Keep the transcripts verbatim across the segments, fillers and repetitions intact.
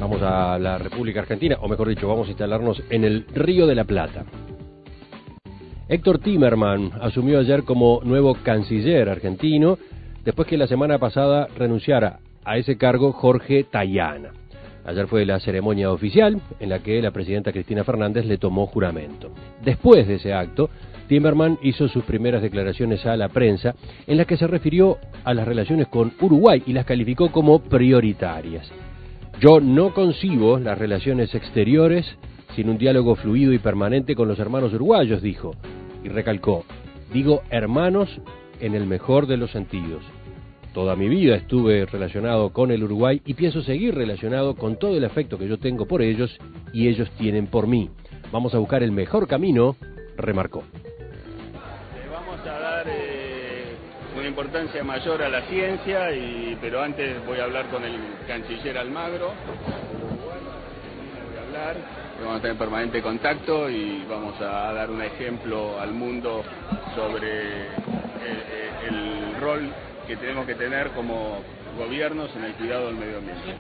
Vamos a la República Argentina, o mejor dicho, vamos a instalarnos en el Río de la Plata. Héctor Timerman asumió ayer como nuevo canciller argentino, después que la semana pasada renunciara a ese cargo Jorge Tayana. Ayer fue la ceremonia oficial en la que la presidenta Cristina Fernández le tomó juramento. Después de ese acto, Timerman hizo sus primeras declaraciones a la prensa en las que se refirió a las relaciones con Uruguay y las calificó como prioritarias. Yo no concibo las relaciones exteriores sin un diálogo fluido y permanente con los hermanos uruguayos, dijo, y recalcó, digo hermanos en el mejor de los sentidos. Toda mi vida estuve relacionado con el Uruguay y pienso seguir relacionado con todo el afecto que yo tengo por ellos y ellos tienen por mí. Vamos a buscar el mejor camino, remarcó. Le vamos a dar eh, una importancia mayor a la ciencia, y, pero antes voy a hablar con el canciller Almagro. Voy a hablar, vamos a tener permanente contacto y vamos a dar un ejemplo al mundo sobre el, el rol que tenemos que tener como gobiernos en el cuidado del medio ambiente.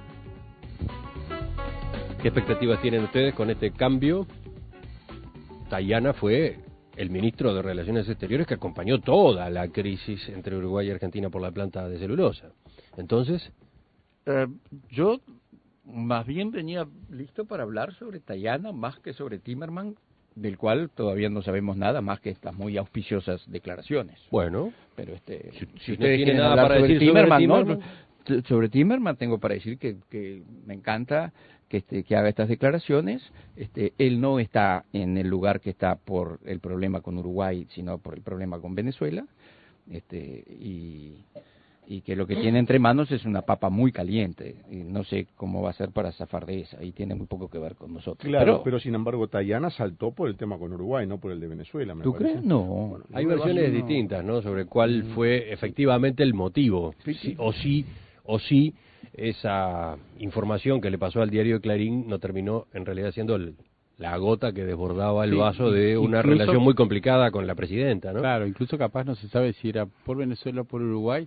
¿Qué expectativas tienen ustedes con este cambio? Tayana fue el ministro de Relaciones Exteriores que acompañó toda la crisis entre Uruguay y Argentina por la planta de celulosa. Entonces, eh, yo más bien venía listo para hablar sobre Tayana más que sobre Timerman, del cual todavía no sabemos nada más que estas muy auspiciosas declaraciones. Bueno, pero este, si, si si ustedes no quieren nada hablar para sobre decir Timerman, sobre ¿no? Timerman, sobre Timerman tengo para decir que, que me encanta que este, que haga estas declaraciones. Este, él no está en el lugar que está por el problema con Uruguay, sino por el problema con Venezuela, este, y y que lo que tiene entre manos es una papa muy caliente, y no sé cómo va a ser para zafar de esa, y tiene muy poco que ver con nosotros. Claro, pero, pero sin embargo Tayana saltó por el tema con Uruguay, no por el de Venezuela, me ¿tú parece. crees? No. Bueno, hay no versiones no. distintas, ¿no? Sobre cuál fue efectivamente el motivo, Sí, sí. si, o sí, o sí, esa información que le pasó al diario Clarín no terminó en realidad siendo el, la gota que desbordaba el Sí, vaso de una incluso, relación muy complicada con la presidenta, ¿no? Claro, incluso capaz no se sabe si era por Venezuela o por Uruguay,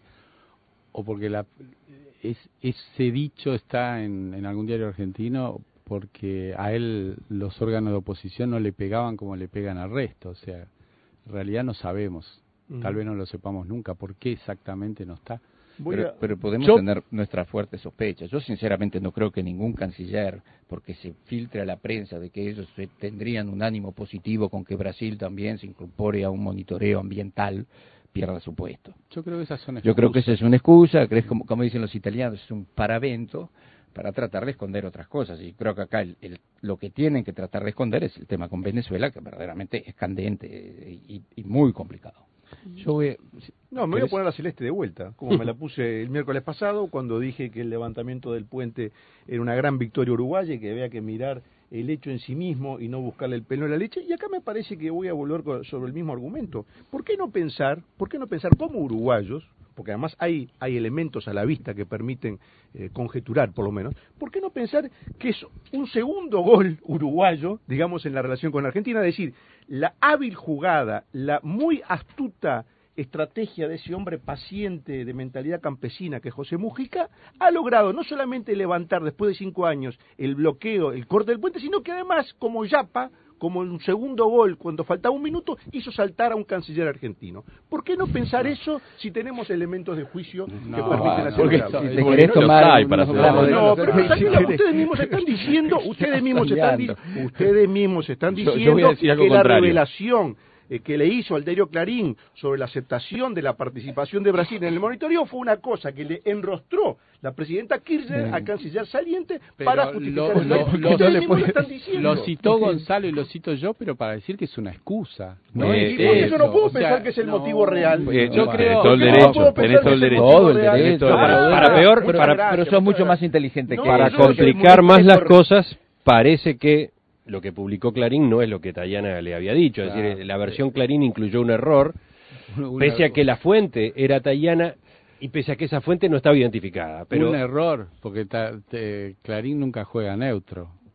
o porque la, es, ese dicho está en, en algún diario argentino, porque a él los órganos de oposición no le pegaban como le pegan al resto. O sea, en realidad no sabemos, uh-huh. Tal vez no lo sepamos nunca, por qué exactamente no está. Pero, A... pero podemos Yo... tener nuestras fuertes sospechas. Yo sinceramente no creo que ningún canciller, porque se filtre a la prensa de que ellos tendrían un ánimo positivo con que Brasil también se incorpore a un monitoreo ambiental, pierda su puesto. Yo creo que esas son excusas. Yo creo que esa es una excusa, que es como, como dicen los italianos, es un paravento para tratar de esconder otras cosas. Y creo que acá el, el, lo que tienen que tratar de esconder es el tema con Venezuela, que verdaderamente es candente y, y muy complicado. Yo voy, no, me voy a poner la celeste de vuelta, como me la puse el miércoles pasado, cuando dije que el levantamiento del puente era una gran victoria uruguaya y que había que mirar el hecho en sí mismo y no buscarle el pelo en la leche. Y acá me parece que voy a volver sobre el mismo argumento. ¿Por qué no pensar, por qué no pensar como uruguayos? Porque además hay, hay elementos a la vista que permiten eh, conjeturar, por lo menos. ¿Por qué no pensar que es un segundo gol uruguayo, digamos, en la relación con Argentina? Es decir, la hábil jugada, la muy astuta estrategia de ese hombre paciente de mentalidad campesina que es José Mujica, ha logrado no solamente levantar después de cinco años el bloqueo, el corte del puente, sino que además, como Yapa, como un segundo gol, cuando faltaba un minuto, hizo saltar a un canciller argentino. ¿Por qué no pensar eso si tenemos elementos de juicio no, que permiten hacer porque eso? si te querés tomar para unos hacer gramos de- No, pero si ustedes mismos están diciendo, ustedes mismos están, di ustedes mismos están Yo- yo diciendo voy a decir algo que la contrario. revelación eh, que le hizo al diario Clarín sobre la aceptación de la participación de Brasil en el monitoreo fue una cosa que le enrostró la presidenta Kirchner Mm. al canciller saliente Pero para lo- justificar lo- el lo- hecho. lo- Ustedes le mismos puede- lo están diciendo. Lo citó Gonzalo y lo cito yo, pero para decir que es una excusa. No Eh, es Y por eso no puedo o sea, pensar que es el no, motivo real. Eh, yo no, creo- tenés todo el no, derecho, puedo tenés pensar todo el que es el derecho. motivo Todo el real. derecho. Para- Para, para peor, muchas para- gracias, pero sos muchas mucho más gracias. inteligente No, que Para yo eso. soy complicar muy- más muy las correcto. cosas, parece que lo que publicó Clarín no es lo que Tayana le había dicho. Es Claro. decir, la versión Clarín incluyó un error, Una- pese a que la fuente era Tayana y pese a que esa fuente no estaba identificada. Pero un error, porque ta- te- Clarín nunca juega neutro.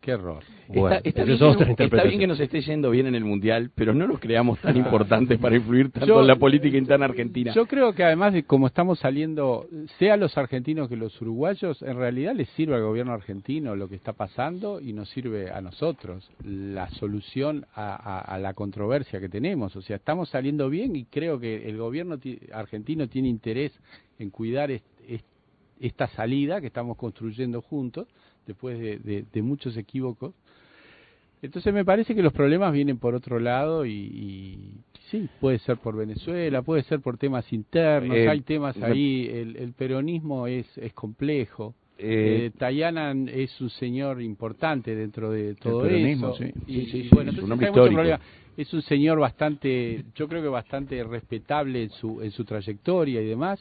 qué error. Bueno, está, está, bien que, está bien que nos esté yendo bien en el Mundial, pero no nos creamos tan importantes para influir tanto yo, en la política interna argentina. Yo creo que además de cómo estamos saliendo, sea los argentinos que los uruguayos, en realidad les sirve al gobierno argentino lo que está pasando y nos sirve a nosotros la solución a, a, a la controversia que tenemos. O sea, estamos saliendo bien y creo que el gobierno t- argentino tiene interés en cuidar est- est- esta salida que estamos construyendo juntos, después de, de, de muchos equívocos. Entonces me parece que los problemas vienen por otro lado y, y sí, puede ser por Venezuela, puede ser por temas internos, eh, hay temas ahí, el, el peronismo es, es complejo. Eh, eh, Tayana es un señor importante dentro de todo eso. Sí. Y, sí, sí, sí, bueno, entonces hay mucho problema. Es un señor bastante, yo creo que bastante respetable en su en su trayectoria y demás.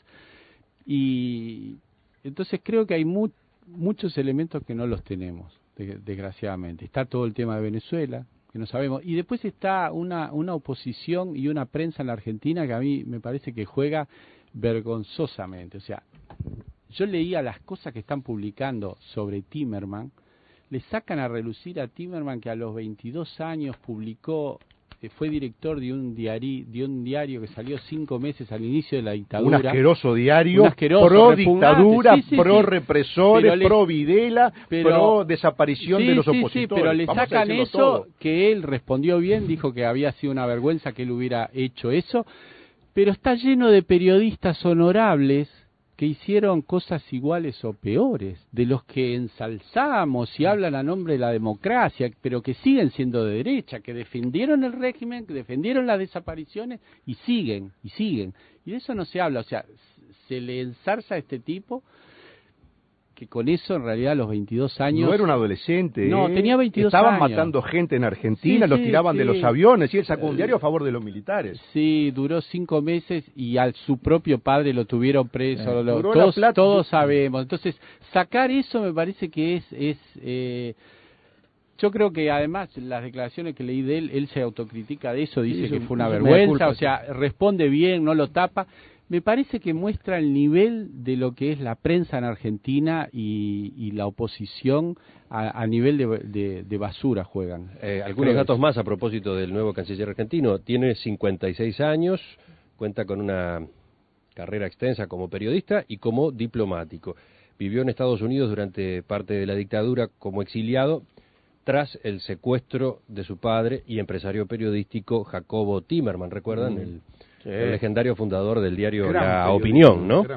Y entonces creo que hay mu- muchos elementos que no los tenemos, de- desgraciadamente. Está todo el tema de Venezuela, que no sabemos. Y después está una, una oposición y una prensa en la Argentina que a mí me parece que juega vergonzosamente. O sea, yo leía las cosas que están publicando sobre Timerman, le sacan a relucir a Timerman que a los veintidós años publicó, eh, fue director de un, diari, de un diario que salió cinco meses al inicio de la dictadura. Un asqueroso diario, un asqueroso, pro dictadura, sí, sí, pro sí. represores, Pero pro le, Videla, pero, pro desaparición sí, de los sí, opositores. Sí, pero le Vamos sacan eso, todo. Que él respondió bien, dijo que había sido una vergüenza que él hubiera hecho eso, pero está lleno de periodistas honorables que hicieron cosas iguales o peores, de los que ensalzamos y hablan a nombre de la democracia, pero que siguen siendo de derecha, que defendieron el régimen, que defendieron las desapariciones y siguen, y siguen. Y de eso no se habla, o sea, se le enzarza a este tipo que con eso en realidad a los veintidós años... No era un adolescente. No, ¿eh? tenía veintidós Estaban años. matando gente en Argentina, sí, los sí, tiraban sí. de los aviones y él sacó un diario a favor de los militares. Sí, duró cinco meses y a su propio padre lo tuvieron preso. Eh, lo, todos, todos sabemos. Entonces, sacar eso me parece que es... es eh, yo creo que además las declaraciones que leí de él, él se autocritica de eso, dice sí, que fue una vergüenza, o sea, responde bien, no lo tapa. Me parece que muestra el nivel de lo que es la prensa en Argentina y, y la oposición a, a nivel de, de, de basura juegan. Eh, algunos Creo datos eso. más a propósito del nuevo canciller argentino. Tiene cincuenta y seis años, cuenta con una carrera extensa como periodista y como diplomático. Vivió en Estados Unidos durante parte de la dictadura como exiliado tras el secuestro de su padre y empresario periodístico Jacobo Timerman. ¿Recuerdan? Mm. El, Sí. el legendario fundador del diario La Opinión, ¿no?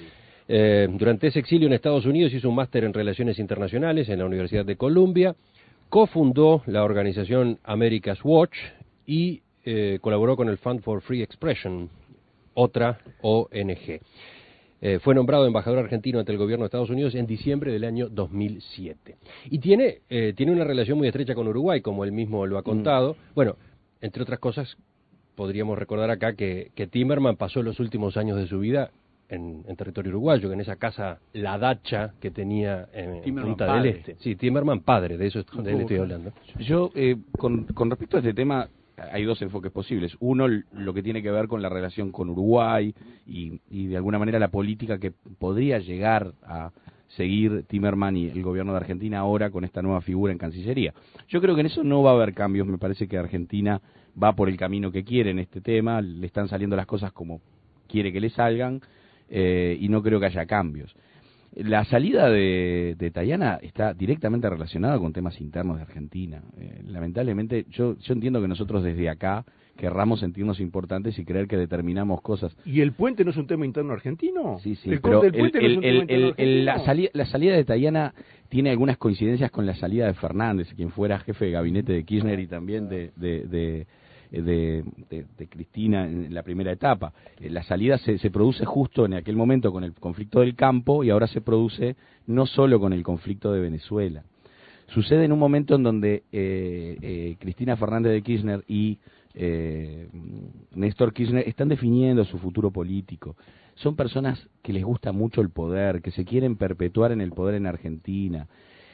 Eh, durante ese exilio en Estados Unidos hizo un máster en Relaciones Internacionales en la Universidad de Columbia, cofundó la organización America's Watch y eh, colaboró con el Fund for Free Expression, otra O N G. Eh, fue nombrado embajador argentino ante el gobierno de Estados Unidos en diciembre del año dos mil siete. Y tiene, eh, tiene una relación muy estrecha con Uruguay, como él mismo lo ha contado. Mm. Bueno, entre otras cosas... podríamos recordar acá que, que Timerman pasó los últimos años de su vida en, en territorio uruguayo, que en esa casa, la dacha que tenía en Timerman Punta padre. del Este. Sí, Timerman padre, de eso de él estoy hablando. Yo, eh, con, con respecto a este tema, hay dos enfoques posibles. Uno, lo que tiene que ver con la relación con Uruguay y, y de alguna manera la política que podría llegar a seguir Timerman y el gobierno de Argentina ahora con esta nueva figura en Cancillería. Yo creo que en eso no va a haber cambios, me parece que Argentina va por el camino que quiere en este tema, le están saliendo las cosas como quiere que le salgan, eh, y no creo que haya cambios. La salida de, de Tayana está directamente relacionada con temas internos de Argentina. Eh, lamentablemente, yo, yo entiendo que nosotros desde acá querramos sentirnos importantes y creer que determinamos cosas. ¿Y el puente no es un tema interno argentino? Sí, sí, el pero el puente el, no es un el, tema interno el, argentino. la, salida, la salida de Tayana tiene algunas coincidencias con la salida de Fernández, quien fuera jefe de gabinete de Kirchner y también de... de, de De, de, de Cristina en la primera etapa. La salida se, se produce justo en aquel momento con el conflicto del campo y ahora se produce no solo con el conflicto de Venezuela. Sucede en un momento en donde eh, eh, Cristina Fernández de Kirchner y eh, Néstor Kirchner están definiendo su futuro político. Son personas que les gusta mucho el poder, que se quieren perpetuar en el poder en Argentina.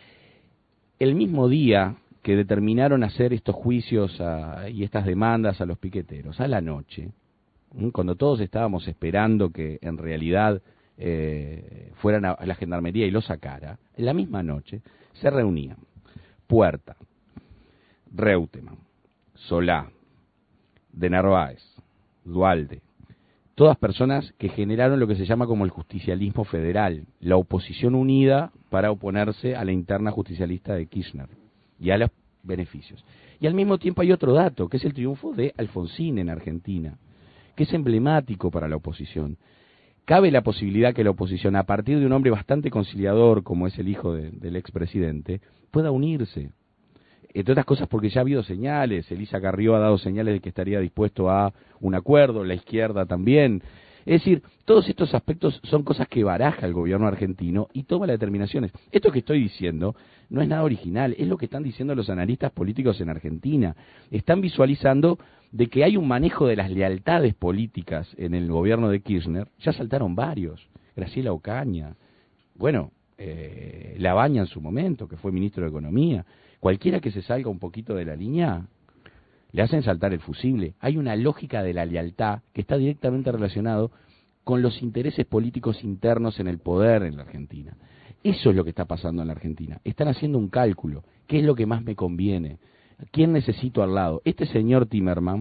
El mismo día que determinaron hacer estos juicios a, y estas demandas a los piqueteros, a la noche, ¿m? cuando todos estábamos esperando que en realidad eh, fueran a, a la gendarmería y lo sacara, en la misma noche se reunían Puerta, Reutemann, Solá, de Narváez, Duhalde, todas personas que generaron lo que se llama como el justicialismo federal, la oposición unida para oponerse a la interna justicialista de Kirchner y a los beneficios. Y al mismo tiempo hay otro dato, que es el triunfo de Alfonsín en Argentina, que es emblemático para la oposición. Cabe la posibilidad que la oposición, a partir de un hombre bastante conciliador, como es el hijo de, del expresidente, pueda unirse. Entre otras cosas porque ya ha habido señales, Elisa Carrió ha dado señales de que estaría dispuesto a un acuerdo, la izquierda también. Es decir, todos estos aspectos son cosas que baraja el gobierno argentino y toma las determinaciones. Esto que estoy diciendo no es nada original, es lo que están diciendo los analistas políticos en Argentina. Están visualizando de que hay un manejo de las lealtades políticas en el gobierno de Kirchner. Ya saltaron varios, Graciela Ocaña, bueno, eh, Labaña en su momento, que fue ministro de Economía. Cualquiera que se salga un poquito de la línea, le hacen saltar el fusible. Hay una lógica de la lealtad que está directamente relacionado con los intereses políticos internos en el poder en la Argentina. Eso es lo que está pasando en la Argentina. Están haciendo un cálculo. ¿Qué es lo que más me conviene? ¿Quién necesito al lado? Este señor Timerman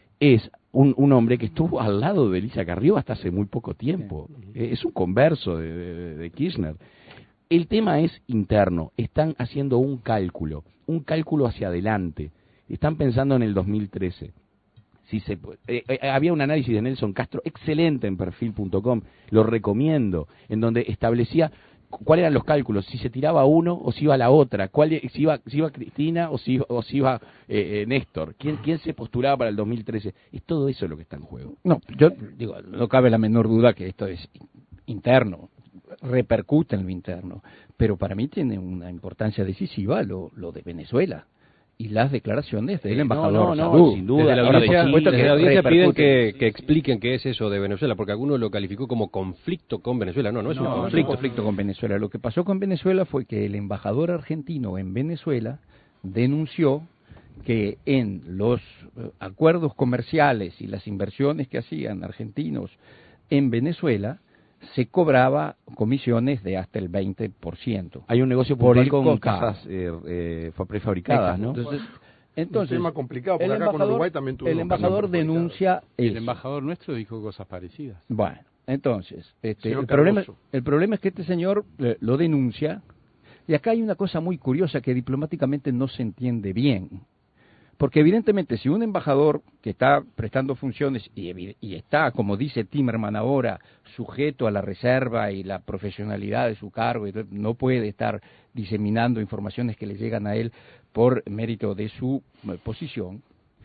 es un, un hombre que estuvo al lado de Elisa Carrió hasta hace muy poco tiempo. Es un converso de, de, de Kirchner. El tema es interno. Están haciendo un cálculo, un cálculo hacia adelante. Están pensando en el dos mil trece. Si se, eh, eh, había un análisis de Nelson Castro excelente en perfil punto com, lo recomiendo, en donde establecía cuáles eran los cálculos, si se tiraba uno o si iba la otra, cuál, si iba si iba Cristina o si, o si iba eh, eh, Néstor, ¿Quién, quién se postulaba para el dos mil trece. Es todo eso lo que está en juego. No, yo digo, no cabe la menor duda que esto es interno, repercute en lo interno, pero para mí tiene una importancia decisiva lo, lo de Venezuela y las declaraciones del embajador. No, no, Sadú. no, sin duda. Desde la Ahora, audiencia, por supuesto que desde la audiencia piden repercute. que, que expliquen qué es eso de Venezuela, porque alguno lo calificó como conflicto con Venezuela. No, no es No, un no es un conflicto. conflicto con Venezuela. Lo que pasó con Venezuela fue que el embajador argentino en Venezuela denunció que en los eh, acuerdos comerciales y las inversiones que hacían argentinos en Venezuela se cobraba comisiones de hasta el veinte por ciento. Hay un negocio por puntual el con costo. cajas eh, eh, prefabricadas, ¿no? Entonces, Un entonces tema complicado, porque el acá con embajador, Uruguay también tuvo el embajador denuncia El eso. embajador nuestro dijo cosas parecidas. Bueno, entonces, este, Señor el, problema, Cardoso. el problema es que este señor eh, lo denuncia, y acá hay una cosa muy curiosa que diplomáticamente no se entiende bien. Porque evidentemente si un embajador que está prestando funciones y, y está, como dice Timerman ahora, sujeto a la reserva y la profesionalidad de su cargo, y no puede estar diseminando informaciones que le llegan a él por mérito de su eh, posición,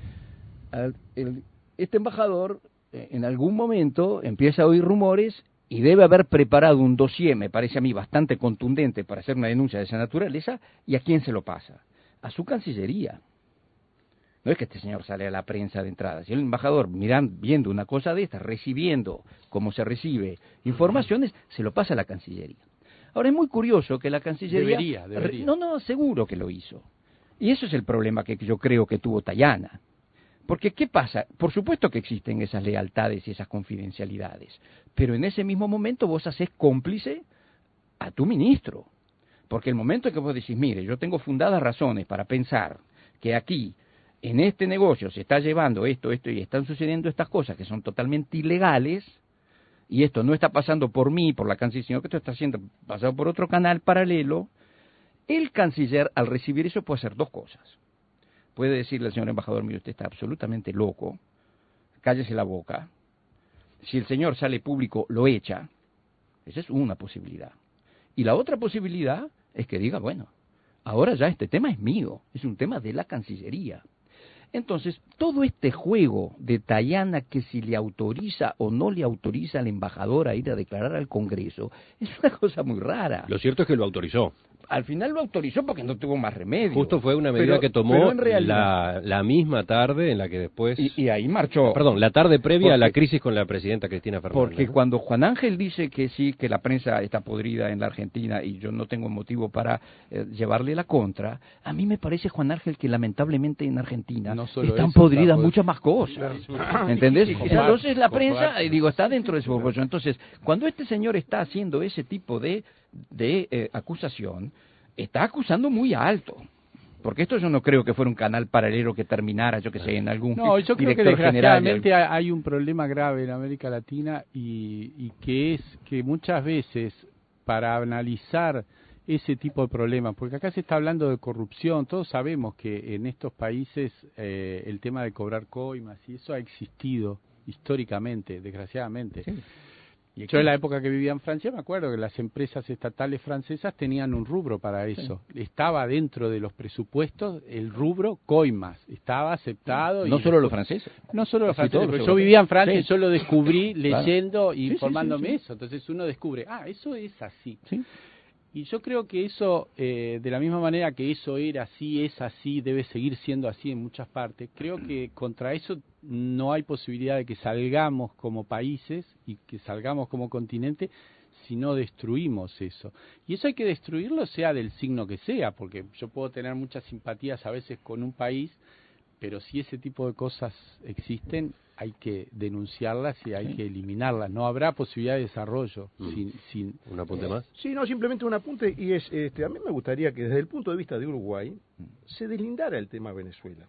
al, el, este embajador eh, en algún momento empieza a oír rumores y debe haber preparado un dossier, me parece a mí, bastante contundente para hacer una denuncia de esa naturaleza. ¿Y a quién se lo pasa? A su Cancillería. No es que este señor sale a la prensa de entrada. Si el embajador, mirando, viendo una cosa de estas, recibiendo como se recibe informaciones, se lo pasa a la Cancillería. Ahora es muy curioso que la Cancillería... Debería, debería. No, no, seguro que lo hizo. Y eso es el problema que yo creo que tuvo Tayana. Porque, ¿qué pasa? Por supuesto que existen esas lealtades y esas confidencialidades, pero en ese mismo momento vos haces cómplice a tu ministro. Porque el momento en que vos decís, mire, yo tengo fundadas razones para pensar que aquí, en este negocio, se está llevando esto, esto, y están sucediendo estas cosas que son totalmente ilegales, y esto no está pasando por mí, por la canciller, sino que esto está siendo pasado por otro canal paralelo, el canciller, al recibir eso, puede hacer dos cosas. Puede decirle al señor embajador, mire, usted está absolutamente loco, cállese la boca. Si el señor sale público, lo echa. Esa es una posibilidad. Y la otra posibilidad es que diga, bueno, ahora ya este tema es mío, es un tema de la Cancillería. Entonces, todo este juego de Tayana, que si le autoriza o no le autoriza al embajador a ir a declarar al Congreso, es una cosa muy rara. Lo cierto es que lo autorizó. Al final lo autorizó porque no tuvo más remedio. Justo fue una medida Pero- que tomó pero en realidad- la, la misma tarde en la que después... Y, y ahí marchó. Perdón, la tarde previa Porque- a la crisis con la presidenta Cristina Fernández. Porque ¿no? cuando Juan Ángel dice que sí, que la prensa está podrida en la Argentina y yo no tengo motivo para eh, llevarle la contra, a mí me parece, Juan Ángel, que lamentablemente en Argentina No solo están eso, podridas está pod- muchas más cosas. ¿Entendés? Sí, sí, sí. Entonces la Comparto, prensa, eh, digo, está comparto. dentro de su proporción. Entonces, cuando este señor está haciendo ese tipo de, de eh, acusación, está acusando muy alto. Porque esto yo no creo que fuera un canal paralelo que terminara, yo que sé, en algún No, yo creo que director general. desgraciadamente hay un problema grave en América Latina y, y que es que muchas veces para analizar ese tipo de problemas, porque acá se está hablando de corrupción, todos sabemos que en estos países eh, el tema de cobrar coimas y eso ha existido históricamente, desgraciadamente. Sí. Y yo en la época que vivía en Francia me acuerdo que las empresas estatales francesas tenían un rubro para eso. Sí. Estaba dentro de los presupuestos el rubro coimas, estaba aceptado. No y solo los franceses. No solo los franceses, pero yo vivía en Francia y sí. yo lo descubrí leyendo y sí, informándome sí, sí, sí. eso. Entonces uno descubre, ah, eso es así. Sí. Y yo creo que eso, eh, de la misma manera que eso era así, es así, debe seguir siendo así en muchas partes, creo que contra eso no hay posibilidad de que salgamos como países y que salgamos como continente si no destruimos eso. Y eso hay que destruirlo sea del signo que sea, porque yo puedo tener muchas simpatías a veces con un país, pero si ese tipo de cosas existen, hay que denunciarlas y hay sí. que eliminarlas. No habrá posibilidad de desarrollo mm. sin, sin... ¿Un apunte más? Sí, no, simplemente un apunte, y es, este, a mí me gustaría que desde el punto de vista de Uruguay se deslindara el tema Venezuela,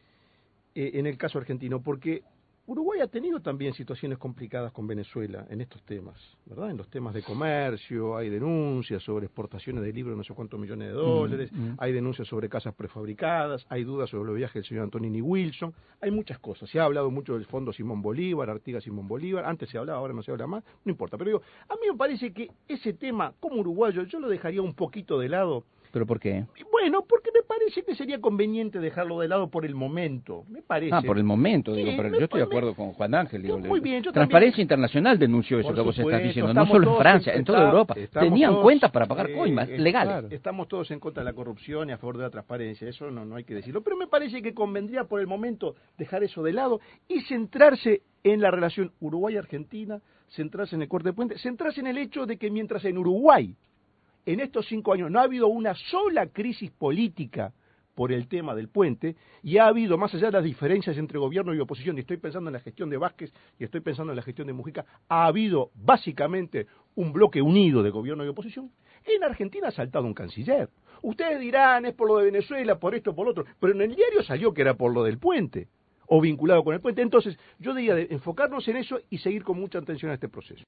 eh, en el caso argentino, porque Uruguay ha tenido también situaciones complicadas con Venezuela en estos temas, ¿verdad? En los temas de comercio, hay denuncias sobre exportaciones de libros de no sé cuántos millones de dólares, mm, mm. hay denuncias sobre casas prefabricadas, hay dudas sobre los viajes del señor Antonini Wilson, hay muchas cosas. Se ha hablado mucho del Fondo Simón Bolívar, Artigas Simón Bolívar, antes se hablaba, ahora no se habla más, no importa. Pero digo, a mí me parece que ese tema, como uruguayo, yo lo dejaría un poquito de lado. ¿Pero por qué? Bueno, porque me parece que sería conveniente dejarlo de lado por el momento, me parece. Ah, por el momento, sí, digo, pero yo estoy de acuerdo con Juan Ángel. Digo, muy bien, yo Transparencia también. Internacional denunció eso Por que vos supuesto, estás diciendo, no solo en Francia, en, en toda está, Europa. Tenían todos, cuentas para pagar eh, coimas eh, legales. Claro. Estamos todos en contra de la corrupción y a favor de la transparencia, eso no, no hay que decirlo. Pero me parece que convendría por el momento dejar eso de lado y centrarse en la relación Uruguay-Argentina, centrarse en el corte de puente, centrarse en el hecho de que mientras en Uruguay en estos cinco años no ha habido una sola crisis política por el tema del puente, y ha habido, más allá de las diferencias entre gobierno y oposición, y estoy pensando en la gestión de Vázquez y estoy pensando en la gestión de Mujica, ha habido básicamente un bloque unido de gobierno y oposición. En Argentina ha saltado un canciller. Ustedes dirán, es por lo de Venezuela, por esto, por lo otro, pero en el diario salió que era por lo del puente, o vinculado con el puente. Entonces, yo diría de enfocarnos en eso y seguir con mucha atención a este proceso.